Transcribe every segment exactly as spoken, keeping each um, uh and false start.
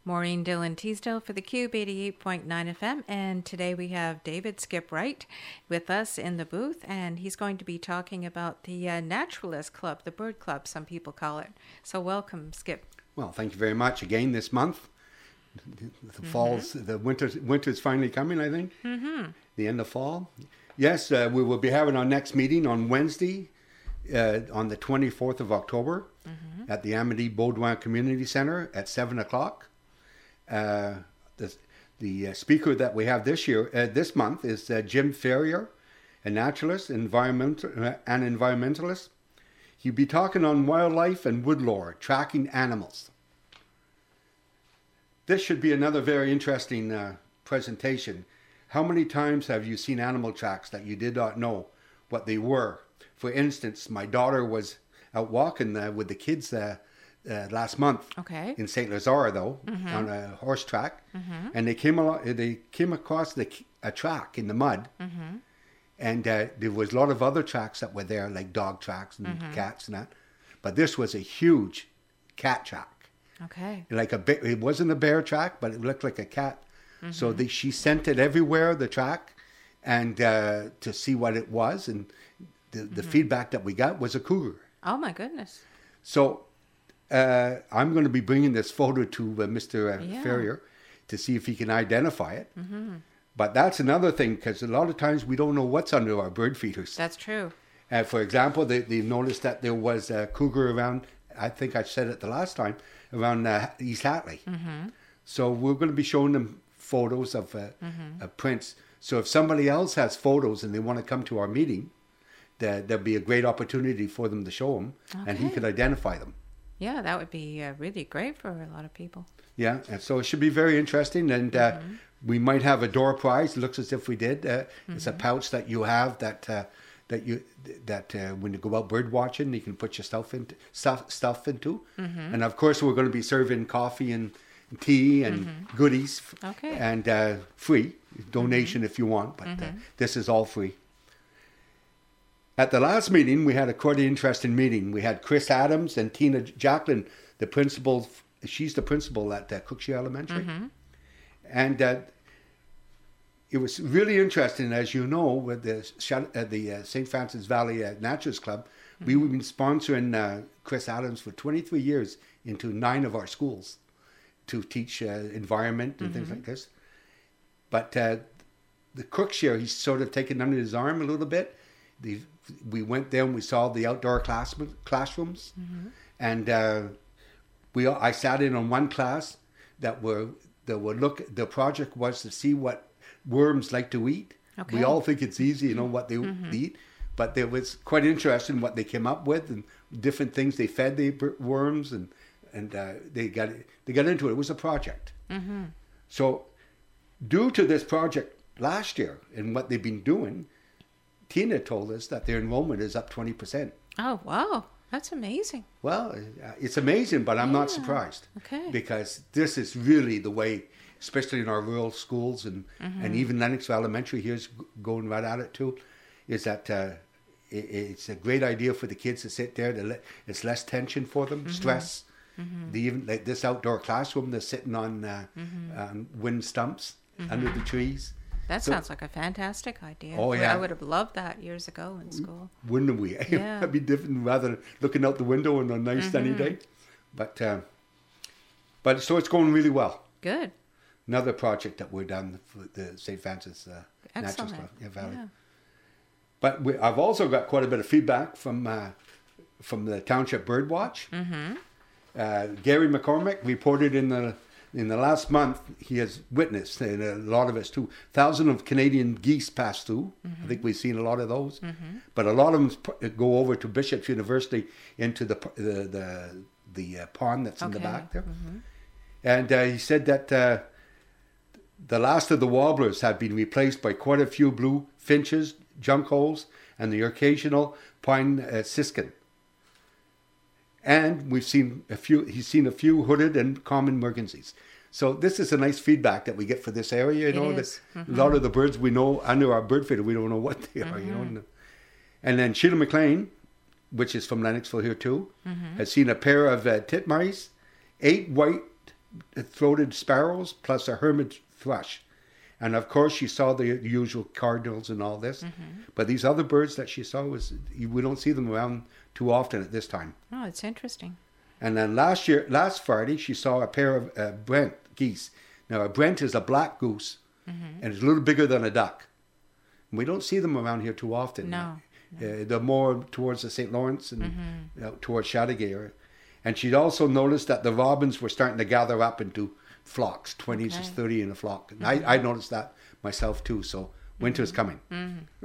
Maureen Dillon Teasdale for the Cube eighty-eight point nine F M, and today we have David Skip Wright with us in the booth, and he's going to be talking about the uh, Naturalist Club, the Bird Club, some people call it. So welcome, Skip. Well, thank you very much again this month. The mm-hmm. fall's, the winter, winter's finally coming, I think. Mm-hmm. The end of fall. Yes, uh, we will be having our next meeting on Wednesday, uh, on the twenty-fourth of October, mm-hmm. at the Amity Baudouin Community Center at seven o'clock. Uh, the the uh, speaker that we have this year, uh, this month, is uh, Jim Ferrier, a naturalist, environmental, uh, an environmentalist. He'll be talking on wildlife and wood lore, tracking animals. This should be another very interesting uh, presentation. How many times have you seen animal tracks that you did not know what they were? For instance, my daughter was out walking uh, with the kids uh, uh, last month okay. in Saint Lazare, though, mm-hmm. on a horse track, mm-hmm. and they came along, they came across the, a track in the mud, mm-hmm. and uh, there was a lot of other tracks that were there, like dog tracks and mm-hmm. cats and that, but this was a huge cat track. Okay. Like a it wasn't a bear track, but it looked like a cat. Mm-hmm. So they, she sent it everywhere, the track, and uh, to see what it was, and the, the mm-hmm. feedback that we got was a cougar. Oh my goodness! So uh, I'm going to be bringing this photo to uh, Mister Uh, yeah. Ferrier to see if he can identify it. Mm-hmm. But that's another thing, because a lot of times we don't know what's under our bird feeders. That's true. Uh, for example, they, they noticed that there was a cougar around, I think I said it the last time, around uh, East Hatley. Mm-hmm. So we're going to be showing them photos of, uh, mm-hmm. of prints. So if somebody else has photos and they want to come to our meeting, that there'll be a great opportunity for them to show them, okay. and he could identify them. Yeah, that would be uh, really great for a lot of people. Yeah, and so it should be very interesting, and uh, mm-hmm. we might have a door prize. It looks as if we did. Uh, mm-hmm. It's a pouch that you have that uh, that you that uh, when you go out bird watching, you can put your stuff into stuff stuff into, mm-hmm. and of course we're going to be serving coffee and tea and mm-hmm. goodies, okay. and uh, free donation mm-hmm. if you want, but mm-hmm. uh, this is all free. At the last meeting, we had a quite interesting meeting. We had Chris Adams and Tina Jacqueline, the principal. She's the principal at uh, Cookshire Elementary. Mm-hmm. And uh, it was really interesting, as you know, with the, uh, the uh, Saint Francis Valley uh, Naturalist Club. Mm-hmm. We've been sponsoring uh, Chris Adams for twenty-three years into nine of our schools to teach uh, environment and mm-hmm. things like this. But uh, the Cookshire, he's sort of taken under his arm a little bit. The, we went there and we saw the outdoor class, classrooms, mm-hmm. and uh, we I sat in on one class that were that would look. The project was to see what worms like to eat. Okay. We all think it's easy, you know, what they mm-hmm. eat, but it was quite interesting what they came up with and different things they fed the worms, and and uh, they got they got into it. It was a project. Mm-hmm. So, due to this project last year and what they've been doing, Tina told us that their enrollment is up twenty percent. Oh, wow. That's amazing. Well, it's amazing, but I'm yeah. not surprised. Okay. Because this is really the way, especially in our rural schools, and, mm-hmm. and even Lennoxville Elementary here's going right at it too, is that uh, it, it's a great idea for the kids to sit there. To let, it's less tension for them, mm-hmm. stress. Mm-hmm. They even like this outdoor classroom, they're sitting on uh, mm-hmm. um, wind stumps mm-hmm. under the trees. That so, sounds like a fantastic idea. Oh, yeah. I would have loved that years ago in school. Wouldn't we? Yeah. It'd be different rather than looking out the window on a nice mm-hmm. sunny day. But, uh, but so it's going really well. Good. Another project that we're done for the Saint Francis uh, Naturalist Club, yeah, Valley. Yeah. But we, I've also got quite a bit of feedback from uh, from the Township Birdwatch. Mm-hmm. Uh, Gary McCormick reported in the in the last month he has witnessed, and a lot of us too, thousands of Canadian geese pass through. Mm-hmm. I think we've seen a lot of those, mm-hmm. but a lot of them go over to Bishop's University into the the the, the uh, pond that's okay. in the back there. Mm-hmm. And uh, he said that uh, the last of the warblers have been replaced by quite a few blue finches, juncos, and the occasional pine uh, siskin. And we've seen a few. He's seen a few hooded and common mergansies. So this is a nice feedback that we get for this area. You know, that mm-hmm. a lot of the birds we know under our bird feeder, we don't know what they are. Mm-hmm. You know, and then Sheila McLean, which is from Lennoxville here too, mm-hmm. has seen a pair of uh, titmice, eight white throated sparrows plus a hermit thrush. And of course, she saw the usual cardinals and all this. Mm-hmm. But these other birds that she saw, was we don't see them around too often at this time. Oh, it's interesting. And then last year, last Friday, she saw a pair of uh, Brent geese. Now, a Brent is a black goose, mm-hmm. and it's a little bigger than a duck. And we don't see them around here too often. No. no. Uh, they're more towards the Saint Lawrence and mm-hmm. uh, towards Chateauguay. And she'd also noticed that the robins were starting to gather up into flocks, twenty okay. to thirty in a flock. And mm-hmm. I, I noticed that myself too, so winter's mm-hmm. coming. Mm-hmm.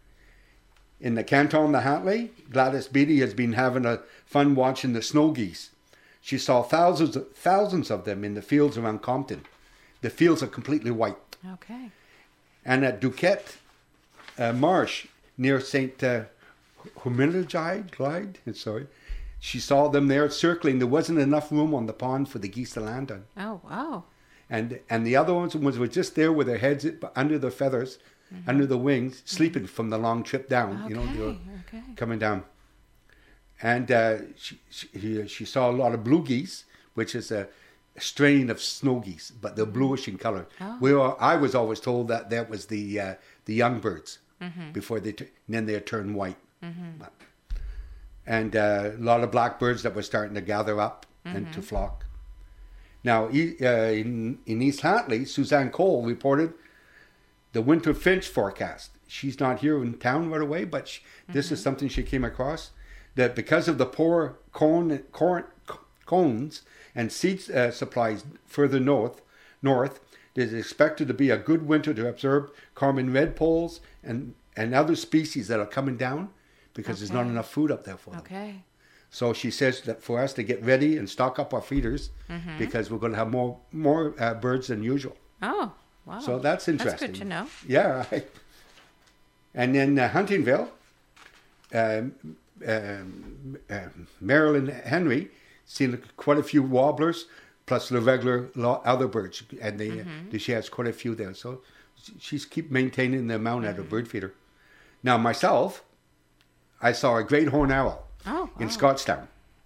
In the Canton de Hatley, Gladys Beatty has been having a fun watching the snow geese. She saw thousands of, thousands of them in the fields around Compton. The fields are completely white. Okay. And at Duquette uh, Marsh, near Saint Uh, Humilagide, Glide, sorry, she saw them there circling. There wasn't enough room on the pond for the geese to land on. Oh, wow. And and the other ones, ones were just there with their heads under their feathers, mm-hmm. under the wings, sleeping mm-hmm. from the long trip down. Okay, you know, they were okay. coming down. And uh, she, she she saw a lot of blue geese, which is a strain of snow geese, but they're bluish in color. Oh. We are, I was always told that that was the uh, the young birds mm-hmm. before they t- and then they turn white. Mm-hmm. But, and uh, a lot of blackbirds that were starting to gather up mm-hmm. and to flock. Now, uh, in, in East Hatley, Suzanne Cole reported the winter finch forecast. She's not here in town right away, but she, mm-hmm. this is something she came across, that because of the poor corn, corn cones and seed uh, supplies further north, north, it is expected to be a good winter to observe common redpolls and, and other species that are coming down, because okay. there's not enough food up there for them. Okay. So she says that for us to get ready and stock up our feeders, mm-hmm. because we're going to have more more uh, birds than usual. Oh, wow. So that's interesting. That's good to know. Yeah. Right. And then uh, Huntingville, um, um, uh, Marilyn Henry seen quite a few warblers, plus the regular other birds, and they, mm-hmm. uh, she has quite a few there. So she's keep maintaining the amount mm-hmm. at her bird feeder. Now myself, I saw a great horned owl oh, in wow. Scottstown.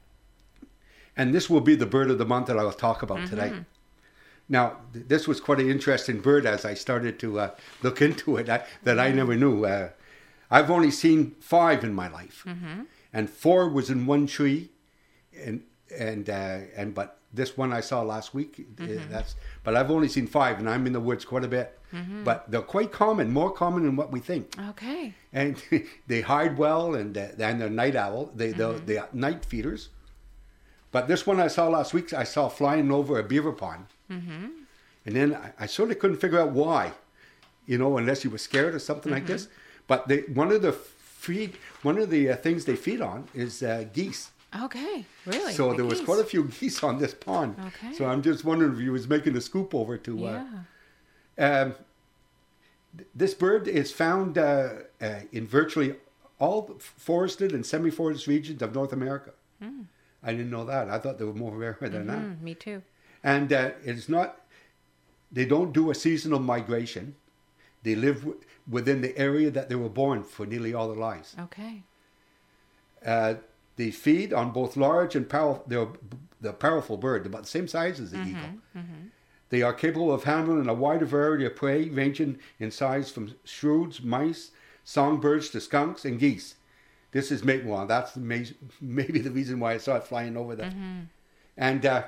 And this will be the bird of the month that I will talk about mm-hmm. today. Now, th- this was quite an interesting bird as I started to uh, look into it, I, that I never knew. Uh, I've only seen five in my life. Mm-hmm. And four was in one tree. And and uh, and but this one I saw last week, mm-hmm. uh, that's but I've only seen five, and I'm in the woods quite a bit. Mm-hmm. But they're quite common, more common than what we think. Okay. And they hide well, and uh, and they're night owl. They mm-hmm. they're, they're night feeders. But this one I saw last week, I saw flying over a beaver pond, mm-hmm. and then I, I sort of couldn't figure out why, you know, unless he was scared or something mm-hmm. like this. But they, one of the feed, one of the uh, things they feed on is uh, geese. Okay, really? So the there geese. was quite a few geese on this pond. Okay. So I'm just wondering if he was making a scoop over to. Uh, yeah. Um, th- this bird is found uh, uh, in virtually all forested and semi-forested regions of North America. Mm. I didn't know that. I thought they were more rare than mm-hmm, that. Me too. And uh, it's not. They don't do a seasonal migration. They live w- within the area that they were born for nearly all their lives. Okay. Uh, They feed on both large and powerful. They're the powerful bird, they're about the same size as the mm-hmm, eagle. Mm-hmm. They are capable of handling a wider variety of prey, ranging in size from shrews, mice, songbirds to skunks and geese. This is maybe well, that's the ma- maybe the reason why I saw it flying over there. Mm-hmm. And uh,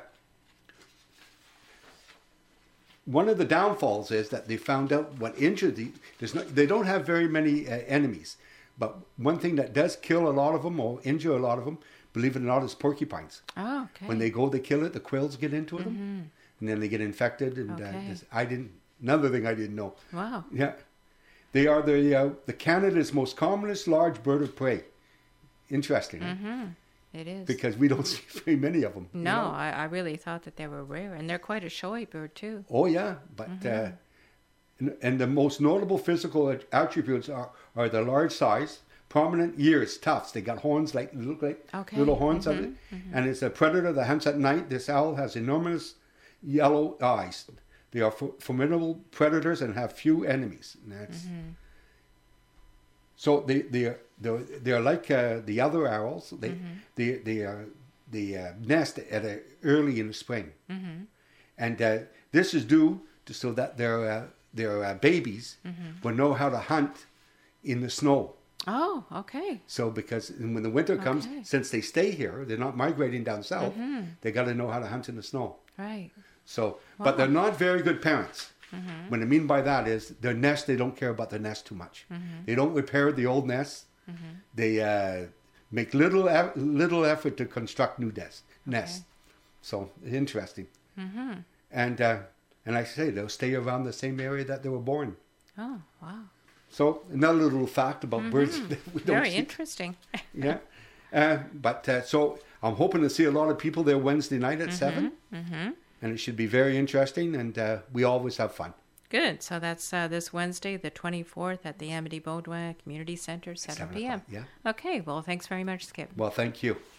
one of the downfalls is that they found out what injured the. There's not. They don't have very many uh, enemies. But one thing that does kill a lot of them or injure a lot of them, believe it or not, is porcupines. Oh, okay. When they go to kill it, the quills get into mm-hmm. them, and then they get infected. And okay. uh, this, I didn't. Another thing I didn't know. Wow. Yeah, they are the uh, the Canada's most commonest large bird of prey. Interesting. Mm-hmm. It is because we don't see very many of them. No, you know? I, I really thought that they were rare, and they're quite a showy bird too. Oh yeah, but. Mm-hmm. Uh, and, and the most notable physical attributes are, are the large size, prominent ears, tufts. They got horns like look like okay. little horns mm-hmm. of it. Mm-hmm. And it's a predator that hunts at night. This owl has enormous yellow eyes. They are f- formidable predators and have few enemies. And that's, mm-hmm. So they they are they're, they're like uh, the other owls. They mm-hmm. they they are the uh, nest at a, early in the spring, mm-hmm. And uh, this is due to so that their uh, their uh, babies Mm-hmm. will know how to hunt in the snow. Oh, okay. So because when the winter comes, Okay. since they stay here, they're not migrating down south. Mm-hmm. They got to know how to hunt in the snow. Right. So, but they're not very good parents. Mm-hmm. What I mean by that is their nest. They don't care about their nest too much. Mm-hmm. They don't repair the old nests. Mm-hmm. They uh, make little e- little effort to construct new nests. Nests. So interesting. Mm-hmm. And uh, and like I say, they'll stay around the same area that they were born. Oh, wow. So another little fact about birds that we don't Very see. interesting. Yeah. Uh, but uh, so I'm hoping to see a lot of people there Wednesday night at seven, Mm-hmm. and it should be very interesting. And uh, we always have fun. Good. So that's uh, this Wednesday, the twenty-fourth, at the Amity Beaudoin Community Center, seven Seven p.m. o'clock, yeah. Okay. Well, thanks very much, Skip. Well, thank you.